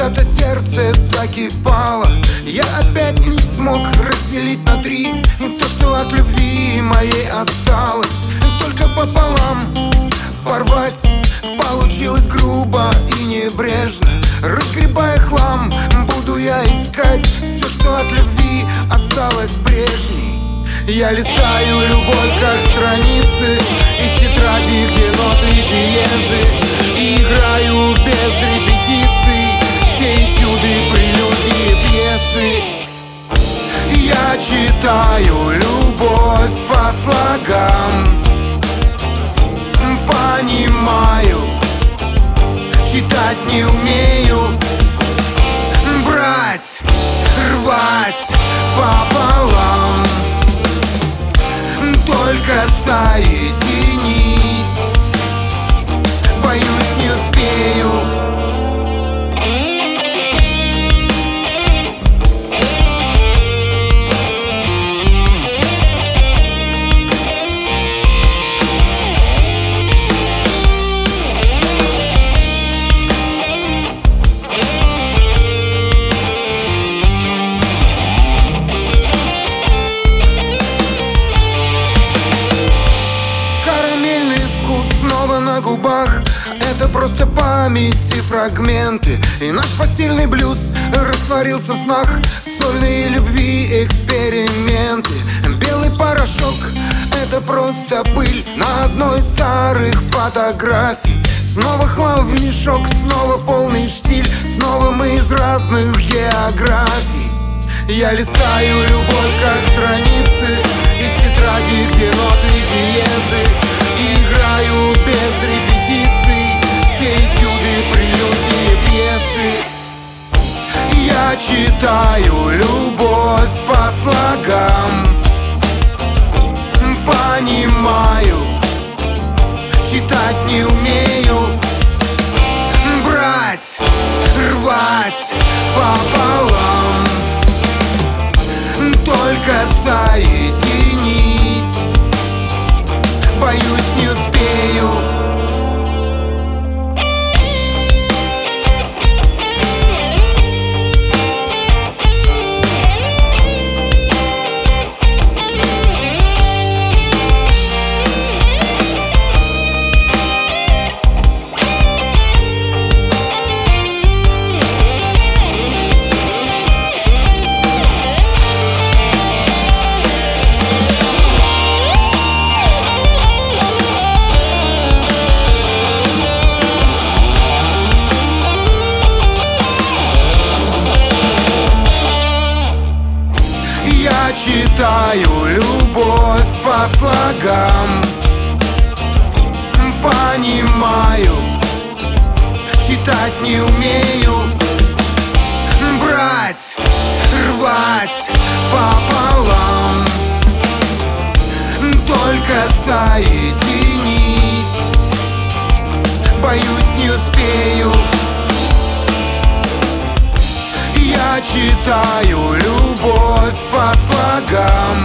когда-то сердце закипало, я опять не смог разделить на три то, что от любви моей осталось. Только пополам порвать получилось грубо и небрежно. Разгребая хлам, буду я искать все, что от любви осталось прежней. Я листаю любовь, как страницы из тетради, где ноты и диезы, и играю без репетиций все этюды, прелюдии, пьесы. Я читаю любовь по слогам, понимаю, читать не умею. Брать, рвать пополам, только соединить, боюсь, не успею. На губах это просто память и фрагменты, и наш постельный блюз растворился в снах. Сольные любви эксперименты. Белый порошок — это просто пыль на одной из старых фотографий. Снова хлам в мешок, снова полный штиль, снова мы из разных географий. Я листаю любовь, как страницы из тетради, где ноты и диезы, и играю без репетиций все этюды, прелюдии, пьесы. Я читаю любовь по слогам, понимаю, читать не умею. Брать, рвать пополам, только соединить, боюсь, не успею. Я читаю любовь по слогам, понимаю, читать не умею. Брать, рвать пополам, только соединить, боюсь, не успею. Я читаю любовь по слогам,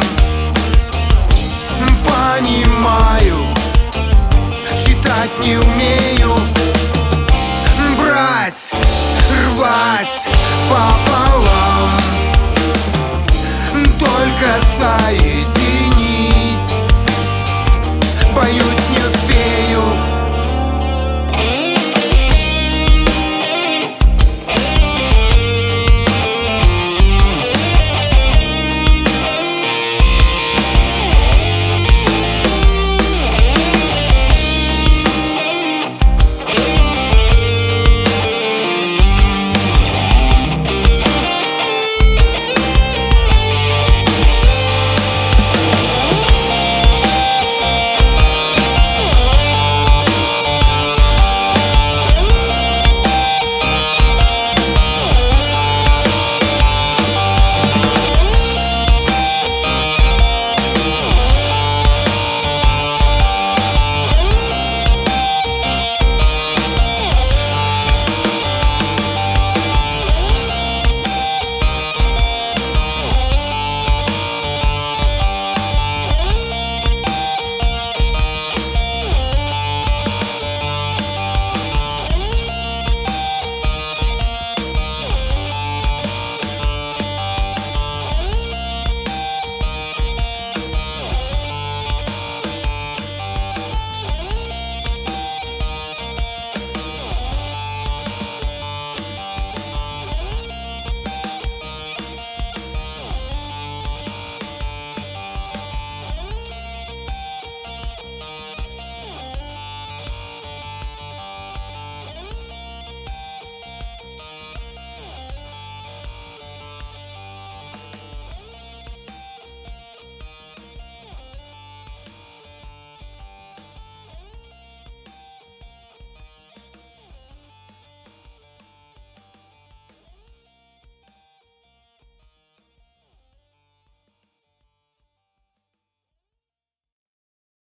понимаю, читать не умею. Брать, рвать пополам,